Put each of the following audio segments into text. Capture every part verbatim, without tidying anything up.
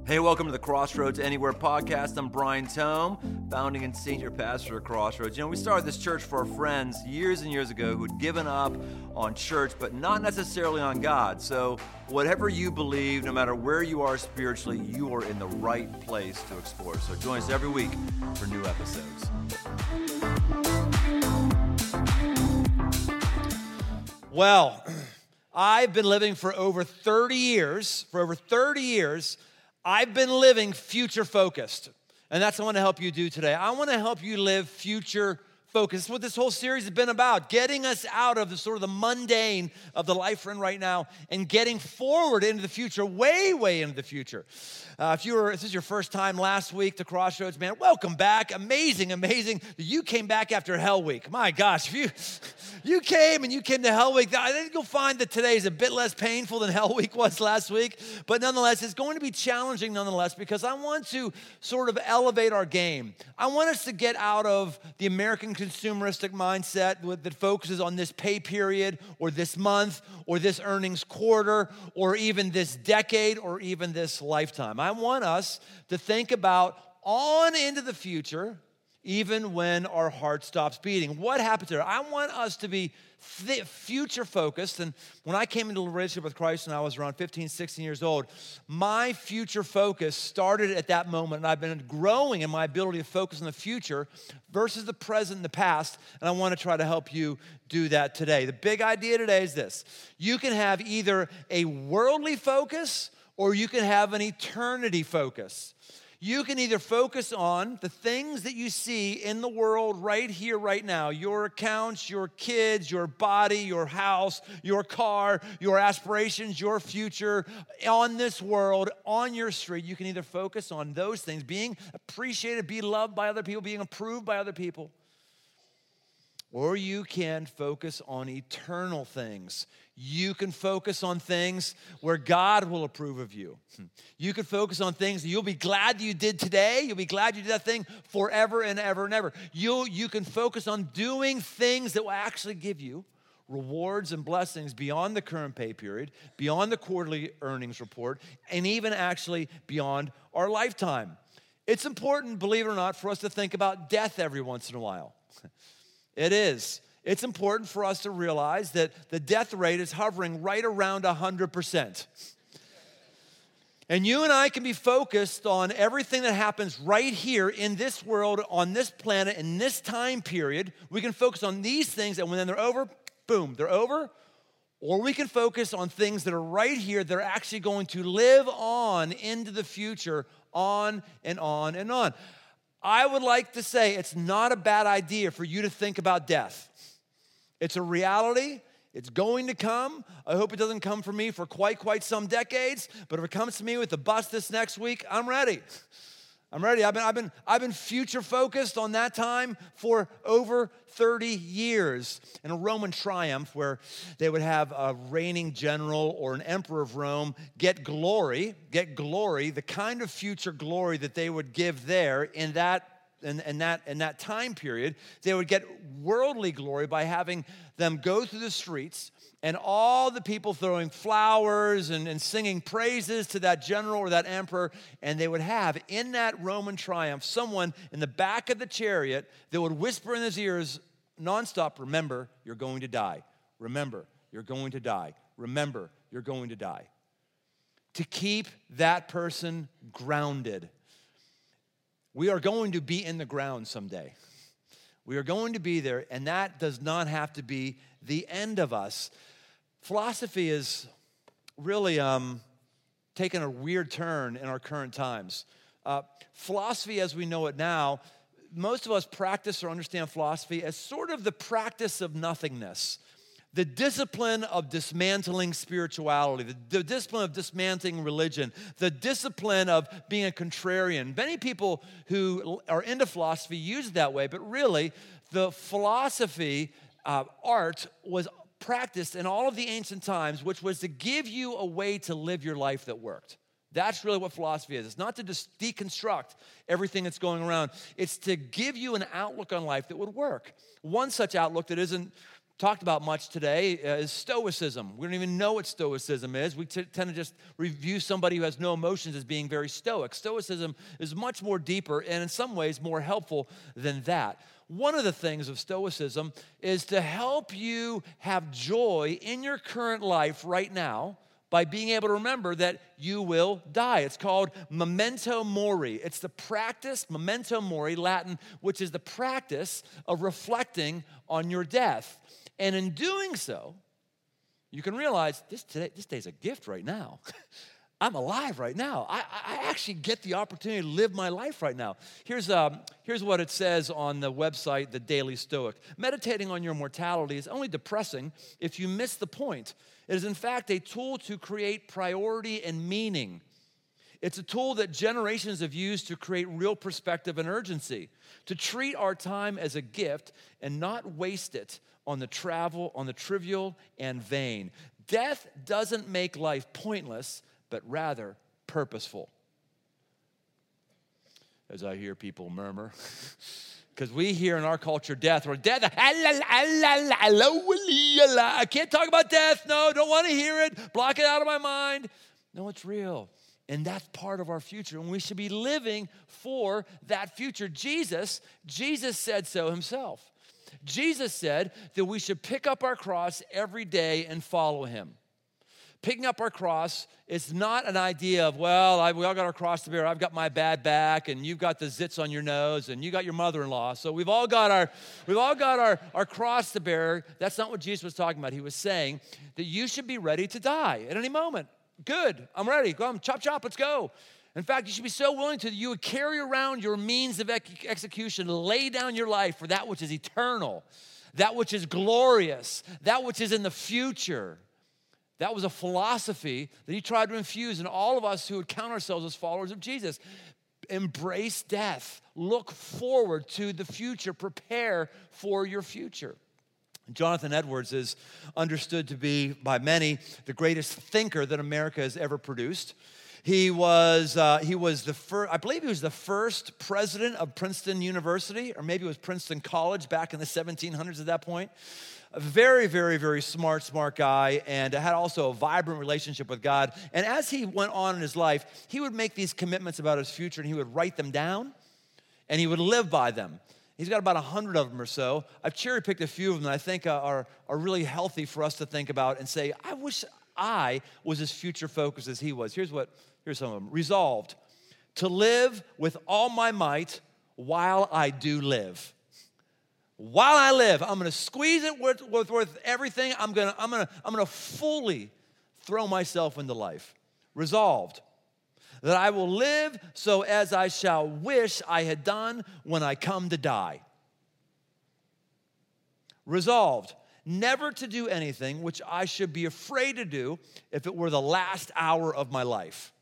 Hey, welcome to the Crossroads Anywhere podcast. I'm Brian Tome, founding and senior pastor at Crossroads. You know, we started this church for our friends years and years ago who'd given up on church, but not necessarily on God. So whatever you believe, no matter where you are spiritually, you are in the right place to explore. So join us every week for new episodes. Well, I've been living for over thirty years, for over thirty years, I've been living future-focused, and that's what I want to help you do today. I want to help you live future-focused. That's what this whole series has been about, getting us out of the sort of the mundane of the life we're in right now and getting forward into the future, way, way into the future. Uh, if you were, if this is your first time last week to Crossroads, man, welcome back. Amazing, amazing that you came back after Hell Week. My gosh, if you you came and you came to Hell Week, I think you'll find that today is a bit less painful than Hell Week was last week. But nonetheless, it's going to be challenging nonetheless because I want to sort of elevate our game. I want us to get out of the American consumeristic mindset that focuses on this pay period or this month or this earnings quarter or even this decade or even this lifetime. I want us to think about on into the future, even when our heart stops beating. What happens there? I want us to be th- future focused. And when I came into a relationship with Christ when I was around fifteen, sixteen years old, my future focus started at that moment. And I've been growing in my ability to focus on the future versus the present and the past. And I want to try to help you do that today. The big idea today is this. You can have either a worldly focus or you can have an eternity focus. You can either focus on the things that you see in the world right here, right now, your accounts, your kids, your body, your house, your car, your aspirations, your future, on this world, on your street. You can either focus on those things, being appreciated, be loved by other people, being approved by other people, or you can focus on eternal things. You can focus on things where God will approve of you. You can focus on things that you'll be glad that you did today. You'll be glad you did that thing forever and ever and ever. You'll, you can focus on doing things that will actually give you rewards and blessings beyond the current pay period, beyond the quarterly earnings report, and even actually beyond our lifetime. It's important, believe it or not, for us to think about death every once in a while. It is. It's important for us to realize that the death rate is hovering right around one hundred percent. And you and I can be focused on everything that happens right here in this world, on this planet, in this time period. We can focus on these things, and when they're over, boom, they're over. Or we can focus on things that are right here that are actually going to live on into the future, on and on and on. I would like to say it's not a bad idea for you to think about death. It's a reality. It's going to come. I hope it doesn't come for me for quite, quite some decades. But if it comes to me with the bus this next week, I'm ready. I'm ready. I've been, I've been, I've been future focused on that time for over thirty years. In a Roman triumph where they would have a reigning general or an emperor of Rome get glory, get glory, the kind of future glory that they would give there in that In, in, that, in that time period, they would get worldly glory by having them go through the streets and all the people throwing flowers and, and singing praises to that general or that emperor, and they would have in that Roman triumph someone in the back of the chariot that would whisper in his ears nonstop, remember, you're going to die. Remember, you're going to die. Remember, you're going to die. To keep that person grounded. We are going to be in the ground someday. We are going to be there, and that does not have to be the end of us. Philosophy is really um, taken a weird turn in our current times. Uh, philosophy, as we know it now, most of us practice or understand philosophy as sort of the practice of nothingness. The discipline of dismantling spirituality, the, the discipline of dismantling religion, the discipline of being a contrarian. Many people who are into philosophy use it that way, but really the philosophy uh, art was practiced in all of the ancient times, which was to give you a way to live your life that worked. That's really what philosophy is. It's not to just deconstruct everything that's going around. It's to give you an outlook on life that would work. One such outlook that isn't talked about much today uh, is stoicism. We don't even know what stoicism is. We t- tend to just review somebody who has no emotions as being very stoic. Stoicism is much more deeper and in some ways more helpful than that. One of the things of stoicism is to help you have joy in your current life right now by being able to remember that you will die. It's called memento mori. It's the practice, memento mori, Latin, which is the practice of reflecting on your death. And in doing so, you can realize this today, this day's a gift right now. I'm alive right now. I, I actually get the opportunity to live my life right now. Here's, um, here's what it says on the website, The Daily Stoic. Meditating on your mortality is only depressing if you miss the point. It is, in fact, a tool to create priority and meaning. It's a tool that generations have used to create real perspective and urgency, to treat our time as a gift and not waste it on the travel, on the trivial and vain. Death doesn't make life pointless, but rather purposeful. As I hear people murmur, because we hear in our culture death, or death, I can't talk about death, no, don't want to hear it, block it out of my mind. No, it's real, and that's part of our future, and we should be living for that future. Jesus, Jesus said so himself. Jesus said that we should pick up our cross every day and follow him. Picking up our cross is not an idea of, well, I, we all got our cross to bear. I've got my bad back, and you've got the zits on your nose, and you got your mother-in-law. So we've all got our, we've all got our, our cross to bear. That's not what Jesus was talking about. He was saying that you should be ready to die at any moment. Good, I'm ready. Go on, chop, chop, let's go. In fact, you should be so willing to, you would carry around your means of ex- execution, lay down your life for that which is eternal, that which is glorious, that which is in the future. That was a philosophy that he tried to infuse in all of us who would count ourselves as followers of Jesus. Embrace death. Look forward to the future. Prepare for your future. Jonathan Edwards is understood to be, by many, the greatest thinker that America has ever produced. He was, uh, he was the first, I believe he was the first president of Princeton University, or maybe it was Princeton College back in the seventeen hundreds at that point. A very, very, very smart, smart guy, and had also a vibrant relationship with God. And as he went on in his life, he would make these commitments about his future, and he would write them down, and he would live by them. He's got about a hundred of them or so. I've cherry-picked a few of them that I think are, are really healthy for us to think about and say, I wish I was as future-focused as he was. Here's what, here's some of them. Resolved to live with all my might while I do live. While I live, I'm going to squeeze it with, with, with everything. I'm going to I'm going to I'm going to fully throw myself into life. Resolved that I will live so as I shall wish I had done when I come to die. Resolved never to do anything which I should be afraid to do if it were the last hour of my life.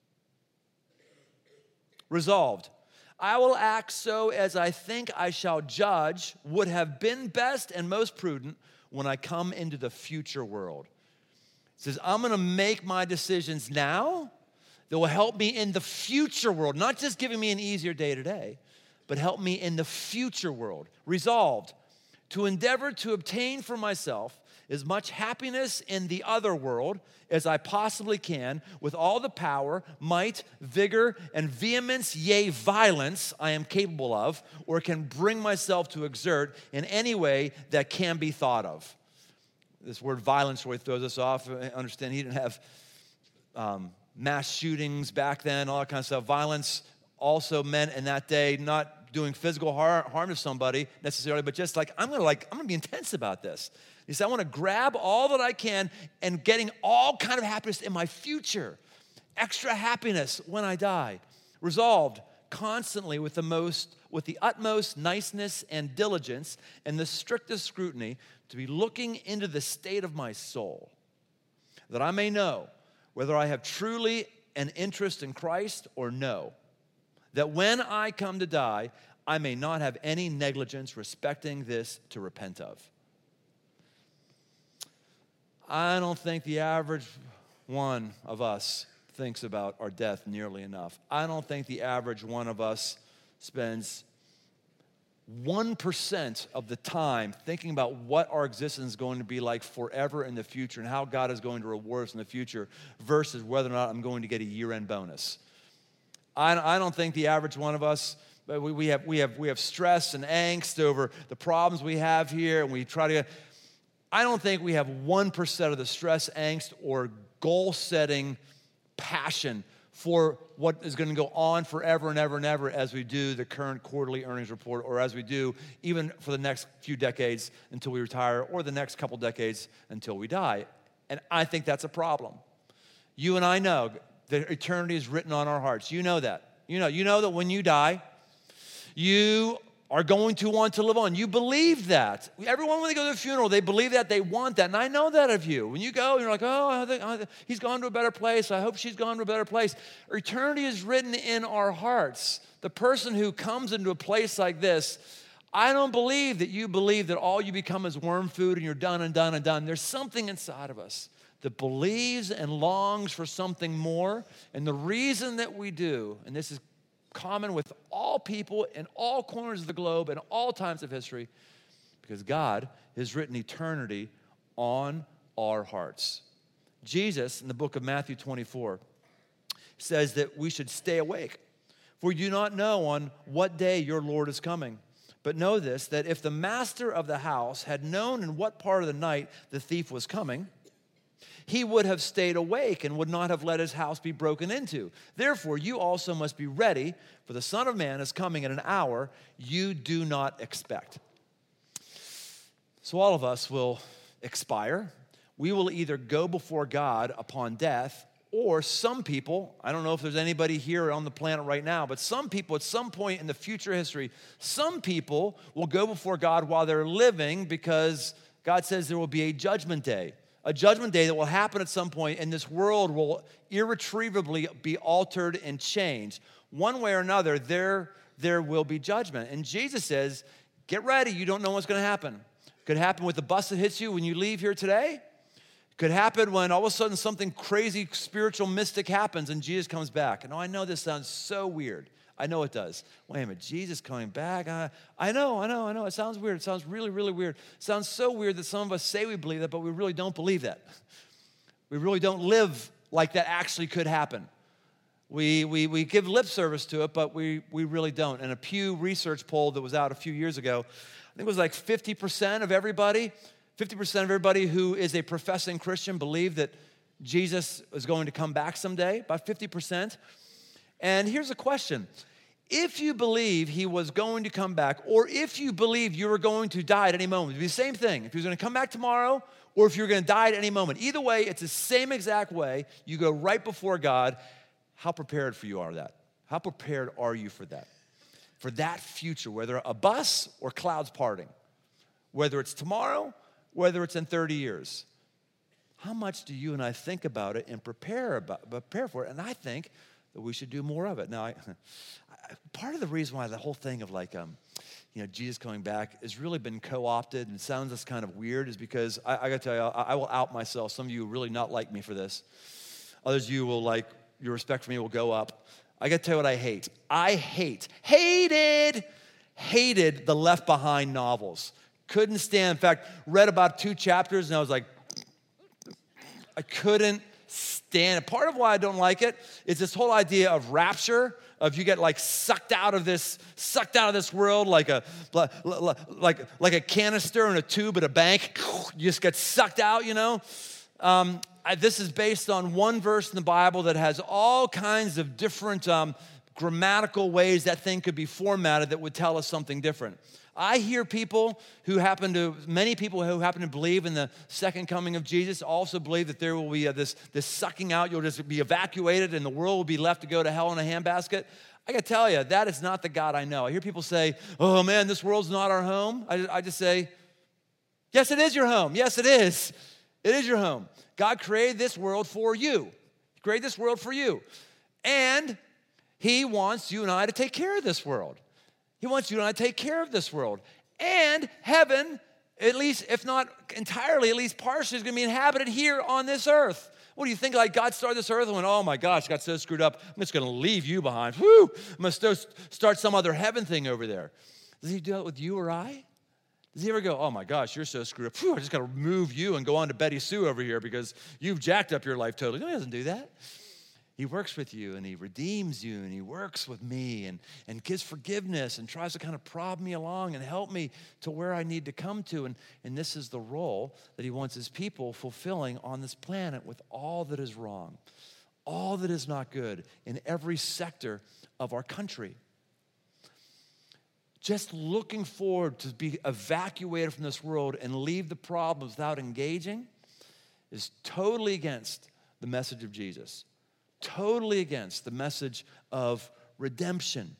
Resolved, I will act so as I think I shall judge would have been best and most prudent when I come into the future world. It says, I'm going to make my decisions now that will help me in the future world, not just giving me an easier day today, but help me in the future world. Resolved to endeavor to obtain for myself as much happiness in the other world as I possibly can with all the power, might, vigor, and vehemence, yea, violence I am capable of or can bring myself to exert in any way that can be thought of. This word violence really throws us off. I understand he didn't have um, mass shootings back then, all that kind of stuff. Violence also meant in that day not doing physical har- harm to somebody necessarily, but just like, I'm gonna like, I'm gonna be intense about this. He said, I wanna grab all that I can and getting all kind of happiness in my future. Extra happiness when I die. Resolved constantly with the most, with the utmost niceness and diligence and the strictest scrutiny to be looking into the state of my soul, that I may know whether I have truly an interest in Christ or no, that when I come to die, I may not have any negligence respecting this to repent of. I don't think the average one of us thinks about our death nearly enough. I don't think the average one of us spends one percent of the time thinking about what our existence is going to be like forever in the future and how God is going to reward us in the future versus whether or not I'm going to get a year-end bonus. I, I don't think the average one of us, but we, we, have, we, have, we have stress and angst over the problems we have here, and we try to get, I don't think we have one percent of the stress, angst, or goal-setting passion for what is going to go on forever and ever and ever as we do the current quarterly earnings report, or as we do even for the next few decades until we retire, or the next couple decades until we die. And I think that's a problem. You and I know that eternity is written on our hearts. You know that. You know, you know that when you die, you are going to want to live on. You believe that. Everyone, when they go to a funeral, they believe that, they want that, and I know that of you. When you go, you're like, oh, I think, I think he's gone to a better place. I hope she's gone to a better place. Eternity is written in our hearts. The person who comes into a place like this, I don't believe that you believe that all you become is worm food and you're done and done and done. There's something inside of us that believes and longs for something more, and the reason that we do, and this is common with all people in all corners of the globe and all times of history, because God has written eternity on our hearts. Jesus, in the book of Matthew twenty-four, says that we should stay awake, for you do not know on what day your Lord is coming. But know this, that if the master of the house had known in what part of the night the thief was coming, he would have stayed awake and would not have let his house be broken into. Therefore, you also must be ready, for the Son of Man is coming at an hour you do not expect. So all of us will expire. We will either go before God upon death, or some people, I don't know if there's anybody here on the planet right now, but some people at some point in the future history, some people will go before God while they're living, because God says there will be a judgment day. A judgment day that will happen at some point, and this world will irretrievably be altered and changed. One way or another, there, there will be judgment. And Jesus says, get ready. You don't know what's going to happen. Could happen with the bus that hits you when you leave here today. Could happen when all of a sudden something crazy, spiritual, mystic happens and Jesus comes back. And oh, I know this sounds so weird. I know it does. Wait a minute, Jesus coming back? I, I know, I know, I know. It sounds weird. It sounds really, really weird. It sounds so weird that some of us say we believe that, but we really don't believe that. We really don't live like that actually could happen. We, we, we give lip service to it, but we, we really don't. And a Pew Research poll that was out a few years ago, I think it was like fifty percent of everybody, fifty percent of everybody who is a professing Christian believe that Jesus is going to come back someday, about fifty percent. And here's a question. If you believe he was going to come back, or if you believe you were going to die at any moment, it'd be the same thing. If he was going to come back tomorrow, or if you're going to die at any moment. Either way, it's the same exact way. You go right before God. How prepared for you are that? How prepared are you for that? For that future, whether a bus or clouds parting, whether it's tomorrow, whether it's in thirty years. How much do you and I think about it and prepare about, prepare for it? And I think that we should do more of it. Now, I, I, part of the reason why the whole thing of like, um, you know, Jesus coming back has really been co-opted and sounds just kind of weird is because I, I got to tell you, I, I will out myself. Some of you will really not like me for this. Others of you will like, your respect for me will go up. I got to tell you what I hate. I hate, hated, hated the Left Behind novels. Couldn't stand, in fact, read about two chapters and I was like, I couldn't stand it. Part of why I don't like it is this whole idea of rapture, of you get like sucked out of this, sucked out of this world like a like like a canister in a tube at a bank. You just get sucked out, you know. Um, I, this is based on one verse in the Bible that has all kinds of different um, grammatical ways that thing could be formatted that would tell us something different. I hear people who happen to, many people who happen to believe in the second coming of Jesus also believe that there will be a, this, this sucking out, you'll just be evacuated and the world will be left to go to hell in a handbasket. I gotta tell you, that is not the God I know. I hear people say, oh man, this world's not our home. I, I just say, yes, it is your home. Yes, it is. It is your home. God created this world for you. He created this world for you. And he wants you and I to take care of this world. He wants you and I to take care of this world. And heaven, at least, if not entirely, at least partially, is going to be inhabited here on this earth. What do you think, like God started this earth and went, oh my gosh, got so screwed up, I'm just going to leave you behind. Whew, I'm going to start some other heaven thing over there. Does he do that with you or I? Does he ever go, oh my gosh, you're so screwed up. Phew, I just got to move you and go on to Betty Sue over here because you've jacked up your life totally. No, he doesn't do that. He works with you and he redeems you and he works with me and, and gives forgiveness and tries to kind of prod me along and help me to where I need to come to. And, and this is the role that he wants his people fulfilling on this planet with all that is wrong, all that is not good in every sector of our country. Just looking forward to be evacuated from this world and leave the problems without engaging is totally against the message of Jesus. Totally against the message of redemption.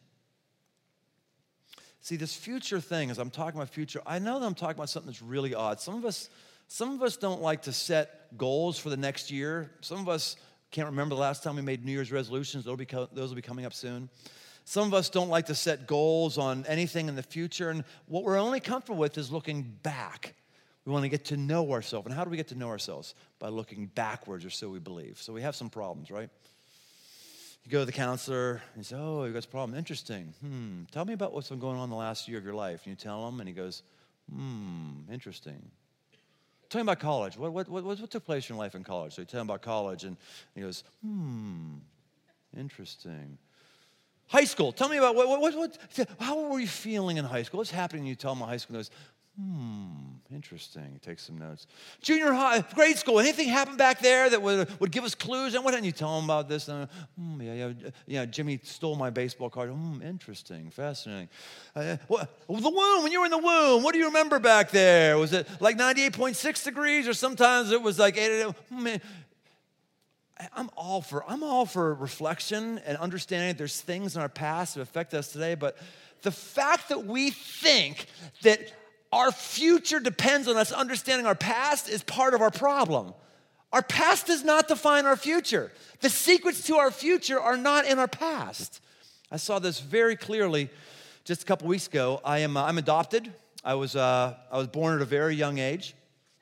See, this future thing, as I'm talking about future, I know that I'm talking about something that's really odd. Some of us, some of us don't like to set goals for the next year. Some of us can't remember the last time we made New Year's resolutions. Those will be, those will be coming up soon. Some of us don't like to set goals on anything in the future. And what we're only comfortable with is looking back. We want to get to know ourselves. And how do we get to know ourselves? By looking backwards, or so we believe. So we have some problems, right? You go to the counselor, and you say, oh, you got a problem. Interesting. Hmm. Tell me about what's been going on in the last year of your life. And you tell him, and he goes, hmm, interesting. Tell me about college. What, what, what, what took place in your life in college? So you tell him about college, and he goes, hmm, interesting. High school. Tell me about, what, what, what, how were you feeling in high school? What's happening? You tell him about high school, and he goes, Hmm, interesting. Take some notes. Junior high, grade school, anything happened back there that would, would give us clues? And what didn't you tell them about this? And, hmm, yeah, yeah, yeah, Jimmy stole my baseball card. Hmm, interesting, fascinating. Uh, well, the womb, when you were in the womb, what do you remember back there? Was it like ninety-eight point six degrees, or sometimes it was like eight? Hmm, I'm all for, I'm all for reflection and understanding that there's things in our past that affect us today, but the fact that we think that our future depends on us understanding our past is part of our problem. Our past does not define our future. The secrets to our future are not in our past. I saw this very clearly just a couple weeks ago. I am uh, I'm adopted. I was uh, I was born at a very young age,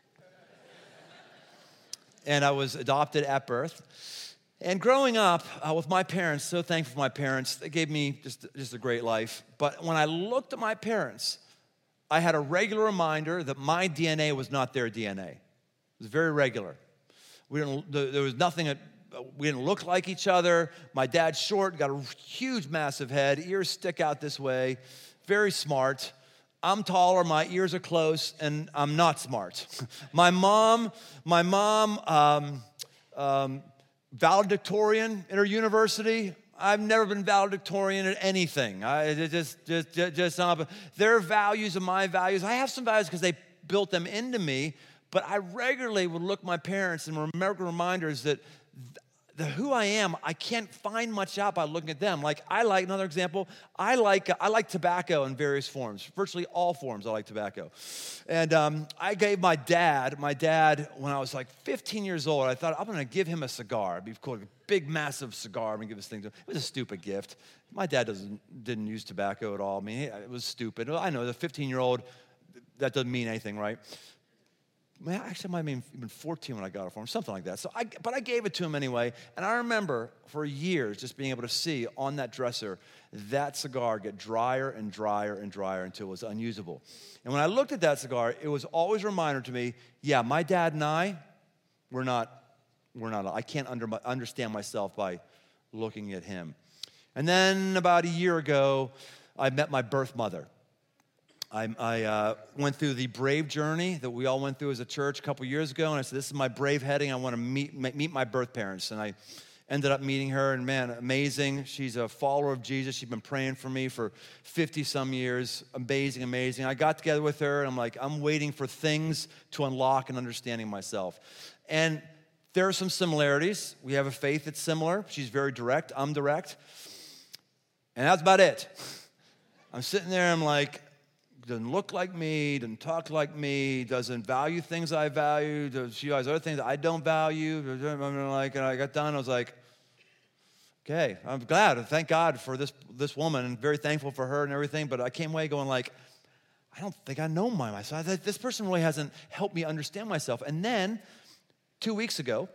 and I was adopted at birth. And growing up uh, with my parents, so thankful for my parents. They gave me just just a great life. But when I looked at my parents, I had a regular reminder that my D N A was not their D N A. It was very regular. We didn't, there was nothing, that, we didn't look like each other. My dad's short, got a huge, massive head. Ears stick out this way. Very smart. I'm taller, my ears are close, and I'm not smart. my mom, my mom, um, um, valedictorian in her university. I've never been valedictorian at anything. I just, just, just, just uh, their values and my values. I have some values because they built them into me, but I regularly would look at my parents and remember reminders that the who I am, I can't find much out by looking at them. Like I like, another example, I like I like tobacco in various forms. Virtually all forms I like tobacco. And um, I gave my dad, my dad, when I was like fifteen years old, I thought I'm gonna give him a cigar. It'd be cool, a big, massive cigar. I'm gonna give this thing to him. It was a stupid gift. My dad doesn't didn't use tobacco at all. I mean, it was stupid. I know, the fifteen-year-old, that doesn't mean anything, right? Man, actually, I might have been fourteen when I got it for him, something like that. So, I, but I gave it to him anyway, and I remember for years just being able to see on that dresser that cigar get drier and drier and drier until it was unusable. And when I looked at that cigar, it was always a reminder to me, yeah, my dad and I, we're not, we're not. I can't under, understand myself by looking at him. And then about a year ago, I met my birth mother. I, I uh, went through the brave journey that we all went through as a church a couple years ago, and I said, this is my brave heading. I want to meet meet my birth parents. And I ended up meeting her, and man, amazing. She's a follower of Jesus. She's been praying for me for fifty-some years. Amazing, amazing. I got together with her, and I'm like, I'm waiting for things to unlock and understanding myself. And there are some similarities. We have a faith that's similar. She's very direct. I'm direct. And that's about it. I'm sitting there, I'm like, doesn't look like me, doesn't talk like me, doesn't value things I value, does, she has other things I don't value. I'm like, and I got done, I was like, okay, I'm glad, thank God for this this woman, and very thankful for her and everything, but I came away going like, I don't think I know my myself. This person really hasn't helped me understand myself. And then, two weeks ago,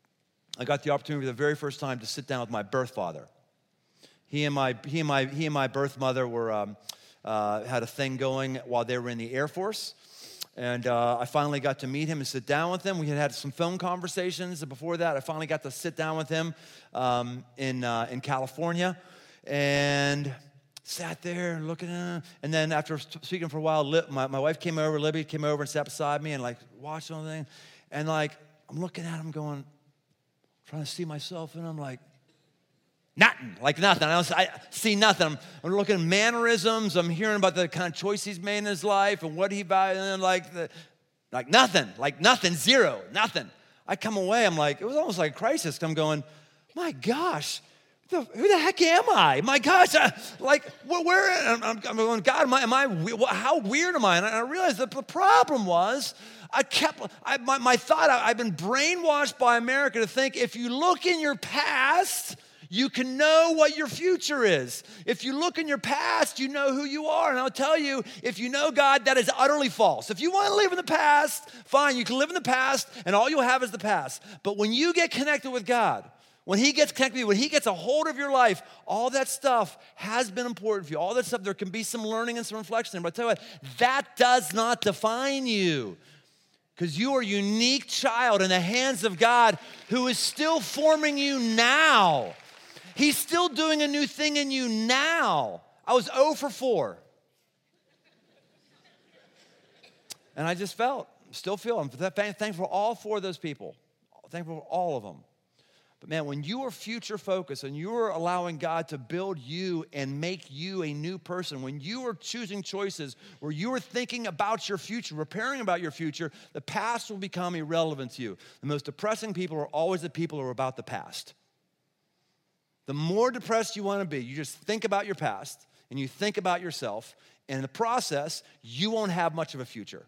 I got the opportunity for the very first time to sit down with my birth father. He and my he and my he and my birth mother were. Um, uh, had a thing going while they were in the Air Force. And uh, I finally got to meet him and sit down with him. We had had some phone conversations. And before that, I finally got to sit down with him um, in uh, in California. And sat there and looking at him. And then after speaking for a while, my, my wife came over, Libby came over and sat beside me and like watched the thing. And like, I'm looking at him going, trying to see myself in him, like, nothing, like nothing. I, don't, I see nothing. I'm, I'm looking at mannerisms. I'm hearing about the kind of choice he's made in his life and what he valued, and like, the, like nothing, like nothing, zero, nothing. I come away, I'm like, it was almost like a crisis. I'm going, my gosh, the, who the heck am I? My gosh, I, like, where, where I'm, I'm going, God, am I, am I, how weird am I? And I realized that the problem was, I kept, I, my, my thought, I, I've been brainwashed by America to think if you look in your past, you can know what your future is. If you look in your past, you know who you are. And I'll tell you, if you know God, that is utterly false. If you want to live in the past, fine, you can live in the past, and all you'll have is the past. But when you get connected with God, when he gets connected with you, when he gets a hold of your life, all that stuff has been important for you. All that stuff, there can be some learning and some reflection. But I tell you what, that does not define you. Because you are a unique child in the hands of God who is still forming you now. He's still doing a new thing in you now. I was zero for four. And I just felt, still feel, I'm thankful for all four of those people. Thankful for all of them. But man, when you are future focused and you are allowing God to build you and make you a new person, when you are choosing choices where you are thinking about your future, preparing about your future, the past will become irrelevant to you. The most depressing people are always the people who are about the past. The more depressed you want to be, you just think about your past and you think about yourself, and in the process, you won't have much of a future.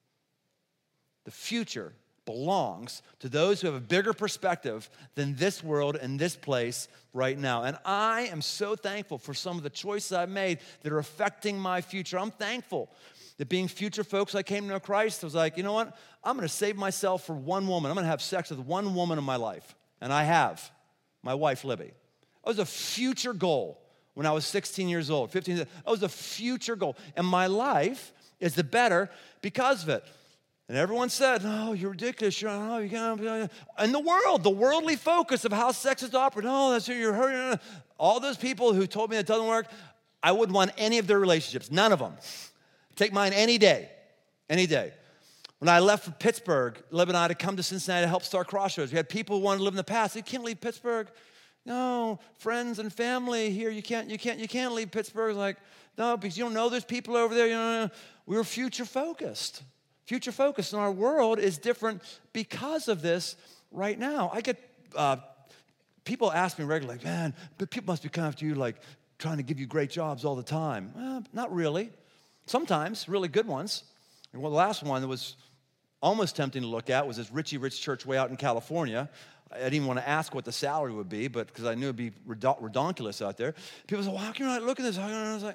The future belongs to those who have a bigger perspective than this world and this place right now. And I am so thankful for some of the choices I've made that are affecting my future. I'm thankful that being future folks, I came to know Christ. I was like, you know what? I'm going to save myself for one woman. I'm going to have sex with one woman in my life. And I have, my wife, Libby. That was a future goal when I was sixteen years old, fifteen years old. That was a future goal. And my life is the better because of it. And everyone said, "Oh, you're ridiculous. You're, oh, you can't." And the world, the worldly focus of how sex is operated. Oh, that's who you're hurting. All those people who told me it doesn't work, I wouldn't want any of their relationships. None of them. Take mine any day, any day. When I left for Pittsburgh, Lib and I had to come to Cincinnati to help start Crossroads. We had people who wanted to live in the past. You can't leave Pittsburgh. No, friends and family here. You can't. You can't. You can't leave Pittsburgh. Like, no, because you don't know there's people over there. You know, we were future focused. Future focus, and our world is different because of this right now. I get uh, people ask me regularly, like, man, but people must be coming after you, like trying to give you great jobs all the time. Well, not really. Sometimes, really good ones. And well, the last one that was almost tempting to look at was this Richie Rich church way out in California. I didn't even want to ask what the salary would be, but because I knew it'd be redonkulous out there. People said, well, how can you not look at this? I was like,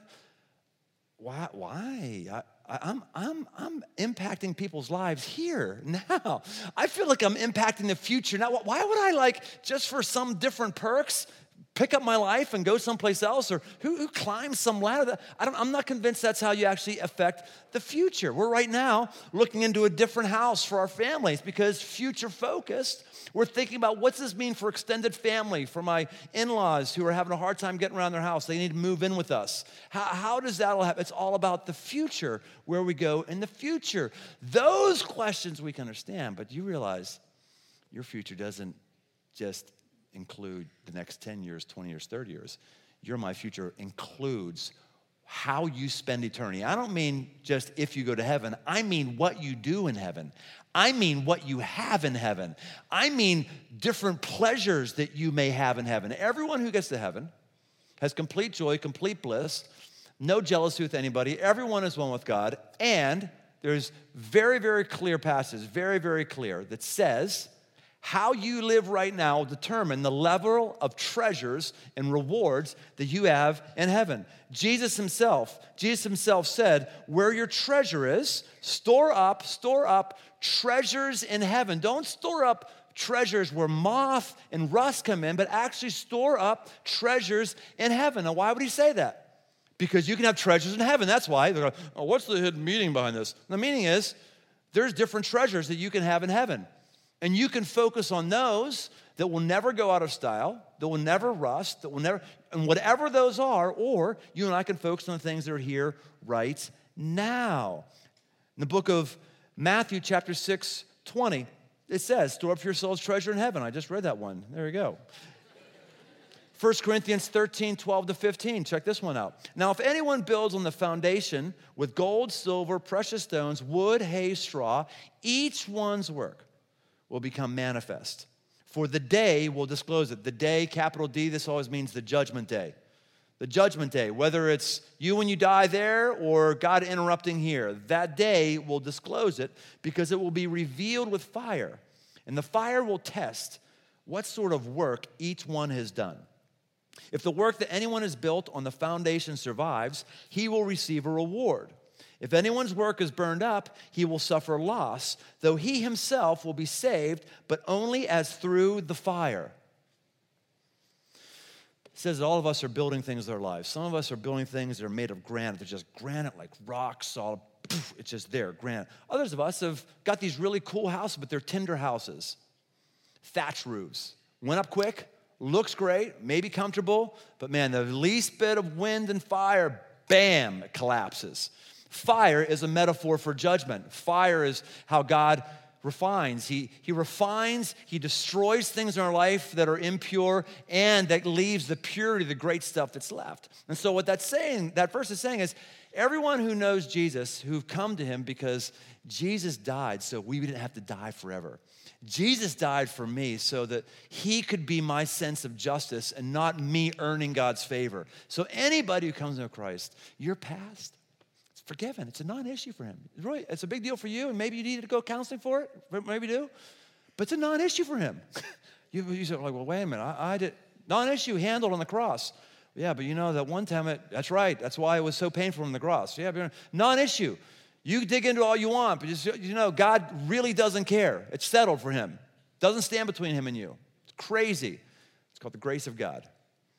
why? Why? I, I, I'm, I'm, I'm impacting people's lives here now. I feel like I'm impacting the future. Now, why would I, like, just for some different perks, pick up my life and go someplace else? Or who, who climbs some ladder? I don't, I'm not convinced that's how you actually affect the future. We're right now looking into a different house for our families because future-focused. We're thinking about what's this mean for extended family, for my in-laws who are having a hard time getting around their house. They need to move in with us. How, how does that all happen? It's all about the future, where we go in the future. Those questions we can understand, but you realize your future doesn't just include the next ten years, twenty years, thirty years. Your my future includes how you spend eternity. I don't mean just if you go to heaven. I mean what you do in heaven. I mean what you have in heaven. I mean different pleasures that you may have in heaven. Everyone who gets to heaven has complete joy, complete bliss, no jealousy with anybody. Everyone is one with God. And there's very, very clear passage, very, very clear, that says how you live right now will determine the level of treasures and rewards that you have in heaven. Jesus himself, Jesus himself said, where your treasure is, store up, store up treasures in heaven. Don't store up treasures where moth and rust come in, but actually store up treasures in heaven. Now, why would he say that? Because you can have treasures in heaven. That's why they're like, oh, what's the hidden meaning behind this? The meaning is there's different treasures that you can have in heaven. And you can focus on those that will never go out of style, that will never rust, that will never, and whatever those are, or you and I can focus on the things that are here right now. In the book of Matthew, chapter six, twenty, it says, store up for yourselves treasure in heaven. I just read that one. There you go. First Corinthians thirteen, twelve to fifteen. Check this one out. Now, if anyone builds on the foundation with gold, silver, precious stones, wood, hay, straw, each one's work will become manifest. For the day will disclose it. The day, capital D, this always means the judgment day. The judgment day, whether it's you when you die there or God interrupting here, that day will disclose it because it will be revealed with fire. And the fire will test what sort of work each one has done. If the work that anyone has built on the foundation survives, he will receive a reward. If anyone's work is burned up, he will suffer loss, though he himself will be saved, but only as through the fire. It says that all of us are building things in our lives. Some of us are building things that are made of granite. They're just granite, like rock solid. Poof, it's just there, granite. Others of us have got these really cool houses, but they're tinder houses. Thatch roofs. Went up quick, looks great, maybe comfortable, but man, the least bit of wind and fire, bam, it collapses. Fire is a metaphor for judgment. Fire is how God refines. He, he refines, he destroys things in our life that are impure, and that leaves the purity, the great stuff that's left. And so what that's saying, that verse is saying is, everyone who knows Jesus, who've come to him because Jesus died so we didn't have to die forever. Jesus died for me so that he could be my sense of justice and not me earning God's favor. So anybody who comes to Christ, your past, forgiven. It's a non-issue for him. It's, really, it's a big deal for you, and maybe you need to go counseling for it. Maybe you do. But it's a non-issue for him. you, you say, like, well, wait a minute. I, I did. Non-issue handled on the cross. Yeah, but you know that one time, it, that's right. That's why it was so painful on the cross. Yeah, but non-issue. You dig into all you want, but just, you know, God really doesn't care. It's settled for him. Doesn't stand between him and you. It's crazy. It's called the grace of God.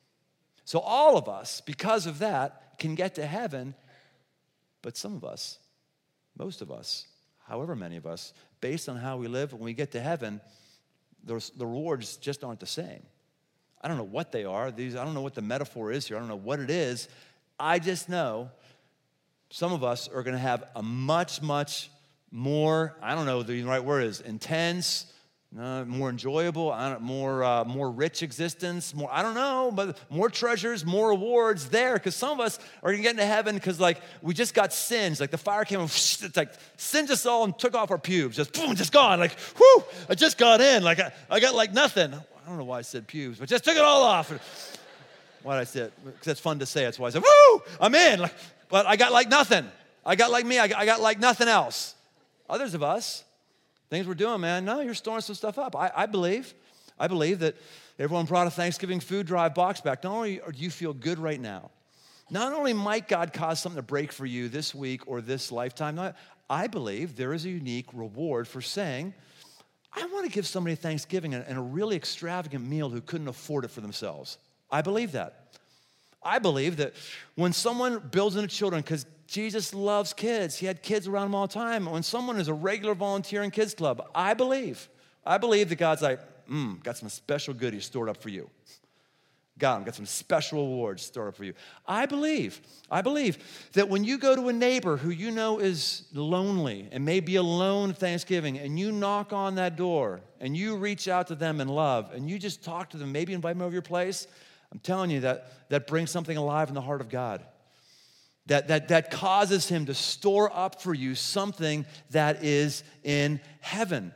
So all of us, because of that, can get to heaven. But some of us, most of us, however many of us, based on how we live, when we get to heaven, the, the rewards just aren't the same. I don't know what they are. These, I don't know what the metaphor is here. I don't know what it is. I just know some of us are going to have a much, much more, I don't know the right word is, intense, Uh, more enjoyable, I don't, more uh, more rich existence, more, I don't know, but more treasures, more rewards there, because some of us are going to get into heaven because like we just got singed, like the fire came and whoosh, it's like singed us all and took off our pubes, just boom, just gone, like whoo, I just got in, like I, I got like nothing. I don't know why I said pubes, but just took it all off. Why did I say it? Because it's fun to say, that's why I said, woo, I'm in, like, but I got like nothing. I got like me, I got, I got like nothing else. Others of us, things we're doing, man, no, you're storing some stuff up. I, I believe, I believe that everyone brought a Thanksgiving food drive box back. Not only do you feel good right now, not only might God cause something to break for you this week or this lifetime, not, I believe there is a unique reward for saying, I want to give somebody Thanksgiving and, and a really extravagant meal who couldn't afford it for themselves. I believe that. I believe that when someone builds into children, because Jesus loves kids. He had kids around him all the time. When someone is a regular volunteer in kids club, I believe, I believe that God's like, mm, got some special goodies stored up for you. Got them, got some special awards stored up for you. I believe, I believe that when you go to a neighbor who you know is lonely and may be alone at Thanksgiving, and you knock on that door and you reach out to them in love and you just talk to them, maybe invite them over your place, I'm telling you that that brings something alive in the heart of God. That, that, that causes him to store up for you something that is in heaven.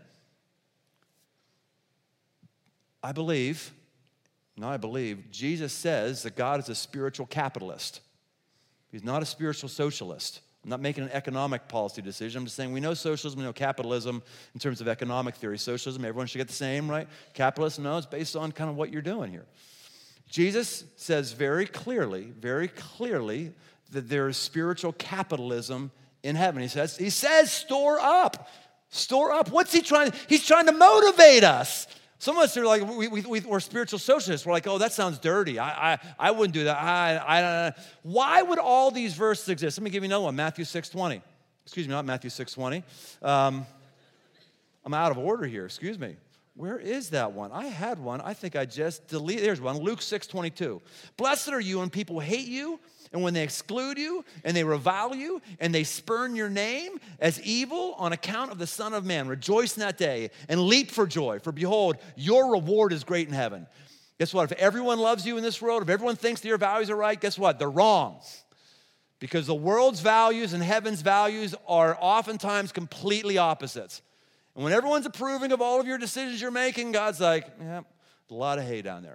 I believe, no, I believe, Jesus says that God is a spiritual capitalist. He's not a spiritual socialist. I'm not making an economic policy decision. I'm just saying we know socialism, we know capitalism in terms of economic theory. Socialism, everyone should get the same, right? Capitalism, no, it's based on kind of what you're doing here. Jesus says very clearly, very clearly, that there is spiritual capitalism in heaven. He says, he says, store up, store up. What's he trying to, he's trying to motivate us. Some of us are like, we, we, we're spiritual socialists. We're like, oh, that sounds dirty. I, I, I wouldn't do that. I, I, I, why would all these verses exist? Let me give you another one, Matthew six twenty. Excuse me, not Matthew six twenty. Um, I'm out of order here, excuse me. Where is that one? I had one. I think I just deleted. There's one, Luke six twenty-two. Blessed are you when people hate you, and when they exclude you, and they revile you, and they spurn your name as evil on account of the Son of Man. Rejoice in that day, and leap for joy. For behold, your reward is great in heaven. Guess what? If everyone loves you in this world, if everyone thinks that your values are right, guess what? They're wrong. Because the world's values and heaven's values are oftentimes completely opposites. And when everyone's approving of all of your decisions you're making, God's like, yeah, a lot of hay down there.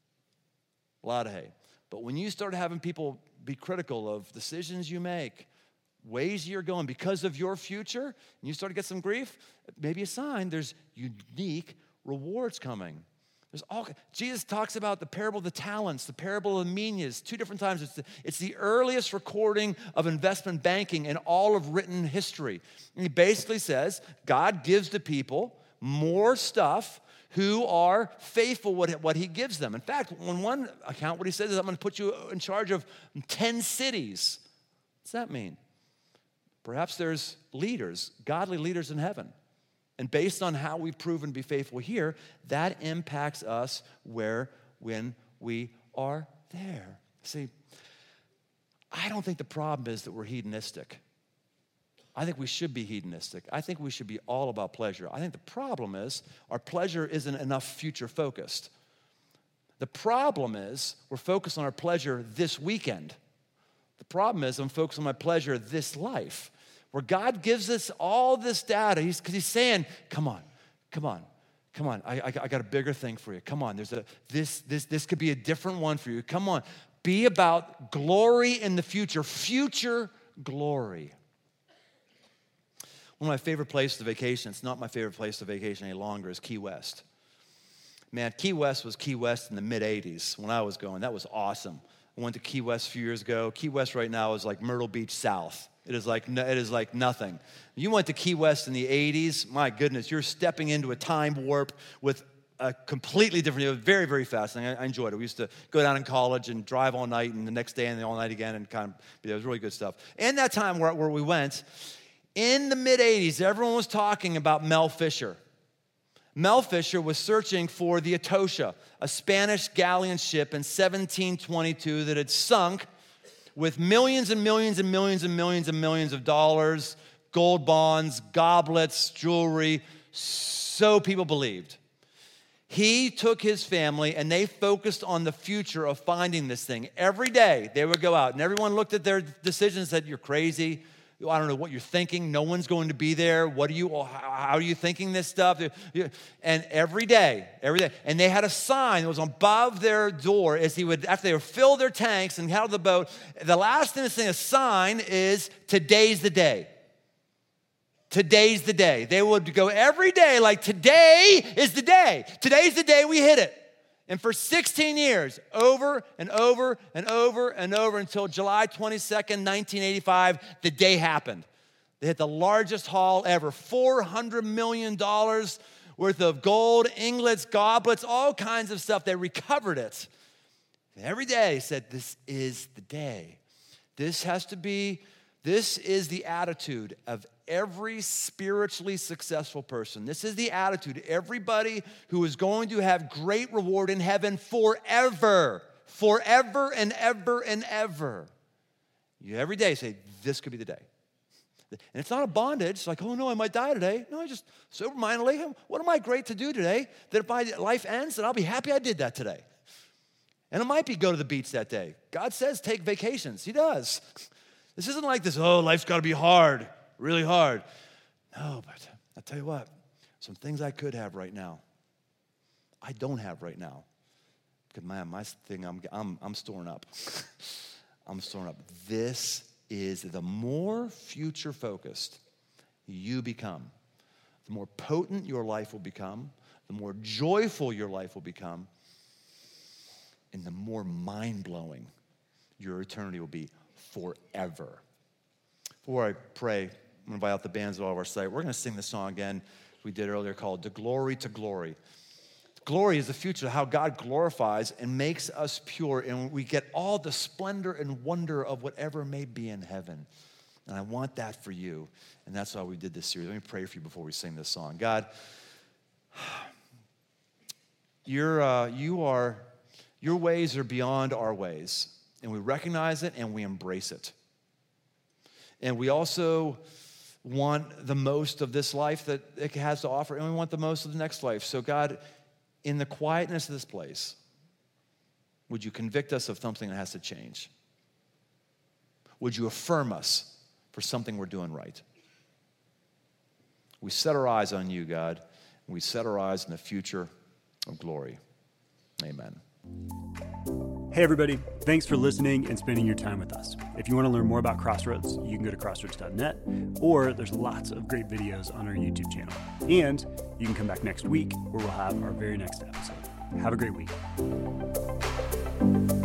A lot of hay. But when you start having people be critical of decisions you make, ways you're going because of your future, and you start to get some grief, maybe a sign there's unique rewards coming. There's all, Jesus talks about the parable of the talents, the parable of the minas, two different times. It's the, it's the earliest recording of investment banking in all of written history. And he basically says God gives to people more stuff who are faithful what, what he gives them. In fact, on one account, what he says is, I'm going to put you in charge of ten cities. What's that mean? Perhaps there's leaders, godly leaders in heaven. And based on how we've proven to be faithful here, that impacts us where, when we are there. See, I don't think the problem is that we're hedonistic. I think we should be hedonistic. I think we should be all about pleasure. I think the problem is our pleasure isn't enough future focused. The problem is we're focused on our pleasure this weekend. The problem is I'm focused on my pleasure this life. Where God gives us all this data, he's because he's saying, come on, come on, come on. I, I, I got a bigger thing for you. Come on, there's a this, this, this could be a different one for you. Come on. Be about glory in the future, future glory. One of my favorite places to vacation, it's not my favorite place to vacation any longer, is Key West. Man, Key West was Key West in the mid eighties when I was going. That was awesome. I went to Key West a few years ago. Key West right now is like Myrtle Beach South. It is like it is like nothing. You went to Key West in the eighties, my goodness, you're stepping into a time warp with a completely different, it was very, very fascinating. I, I enjoyed it. We used to go down in college and drive all night and the next day and all night again and kind of, it was really good stuff. And that time where, where we went, in the mid eighties, everyone was talking about Mel Fisher. Mel Fisher was searching for the Atocha, a Spanish galleon ship in seventeen twenty-two that had sunk with millions and millions and millions and millions and millions of dollars, gold bonds, goblets, jewelry, so people believed. He took his family and they focused on the future of finding this thing. Every day they would go out and everyone looked at their decisions and said, you're crazy. I don't know what you're thinking. No one's going to be there. What are you, how are you thinking this stuff? And every day, every day. And they had a sign that was above their door as he would, after they would fill their tanks and head out of the boat, the last thing to say, a sign is, today's the day. Today's the day. They would go every day like, today is the day. Today's the day we hit it. And for sixteen years, over and over and over and over until July twenty-second, nineteen eighty-five, the day happened. They hit the largest haul ever, four hundred million dollars worth of gold, ingots, goblets, all kinds of stuff. They recovered it. And every day said, this is the day. This has to be, this is the attitude of every spiritually successful person. This is the attitude. Everybody who is going to have great reward in heaven forever, forever and ever and ever. You every day say, this could be the day. And it's not a bondage. It's like, oh no, I might die today. No, I just sober-mindedly, what am I great to do today? That if my life ends, then I'll be happy I did that today. And it might be go to the beach that day. God says take vacations. He does. This isn't like this, oh, life's got to be hard. Really hard. No, but I'll tell you what, some things I could have right now, I don't have right now. Because man, my thing, I'm, I'm, I'm storing up. I'm storing up. This is, the more future focused you become, the more potent your life will become, the more joyful your life will become, and the more mind-blowing your eternity will be forever. Before I pray, I'm going to invite out the bands at all of our site. We're going to sing the song again we did earlier called "To Glory to Glory." Glory is the future, how God glorifies and makes us pure, and we get all the splendor and wonder of whatever may be in heaven. And I want that for you, and that's why we did this series. Let me pray for you before we sing this song. God, you're, uh, you are, your ways are beyond our ways, and we recognize it and we embrace it. And we also want the most of this life that it has to offer, and we want the most of the next life. So God, in the quietness of this place, would you convict us of something that has to change? Would you affirm us for something we're doing right? We set our eyes on you, God, and we set our eyes on the future of glory. Amen. Hey everybody, thanks for listening and spending your time with us. If you want to learn more about Crossroads, you can go to crossroads dot net, or there's lots of great videos on our YouTube channel. And you can come back next week where we'll have our very next episode. Have a great week.